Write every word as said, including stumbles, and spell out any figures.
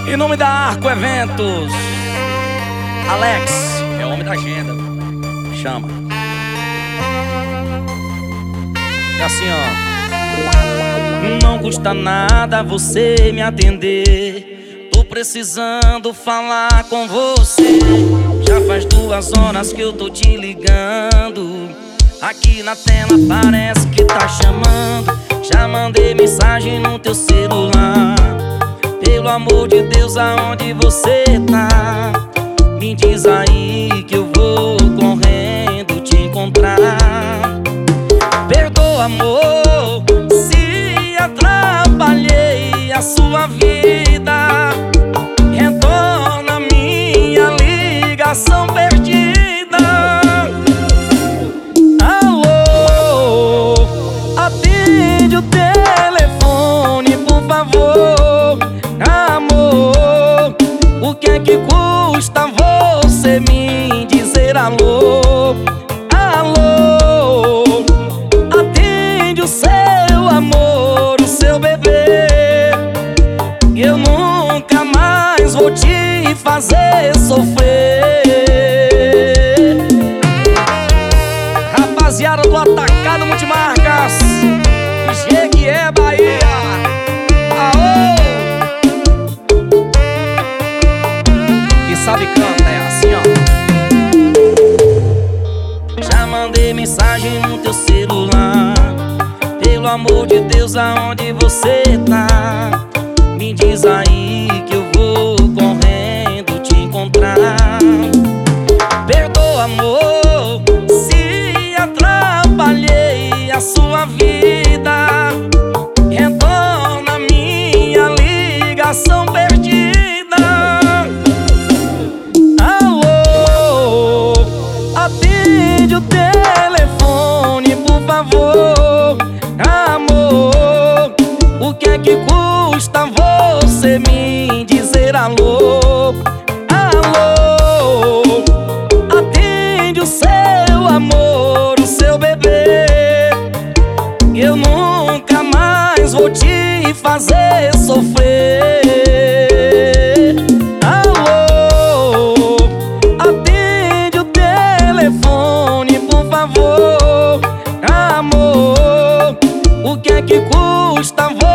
Em nome da Arco Eventos, Alex é o homem da agenda. Chama. É assim, ó. Não custa nada você me atender. Tô precisando falar com você. Já faz duas horas que eu tô te ligando. Aqui na tela parece que tá chamando. Já mandei mensagem no teu celular. Pelo amor de Deus, aonde você tá? Me diz aí que eu vou correndo te encontrar. Perdoa, amor, se atrapalhei a sua vida. Retorna minha ligação perdida. Alô, atende o telefone, por favor. Amor, o que é que custa você me dizer alô? Alô, atende o seu amor, o seu bebê. Eu nunca mais vou te fazer sofrer. Rapaziada do Atacado Multimarcas, Jequié, Bahia. Aô! Sabe canta, é assim, ó. Já mandei mensagem no teu celular. Pelo amor de Deus, aonde você tá? Me diz aí que eu vou correndo te encontrar. Perdoa, amor, se atrapalhei a sua vida. Retorna minha ligação perdida. Atende o telefone, por favor. Amor, o que é que custa você me dizer alô? Alô, atende o seu amor, o seu bebê. Eu nunca mais vou te fazer sofrer. Amor, o que é que custa você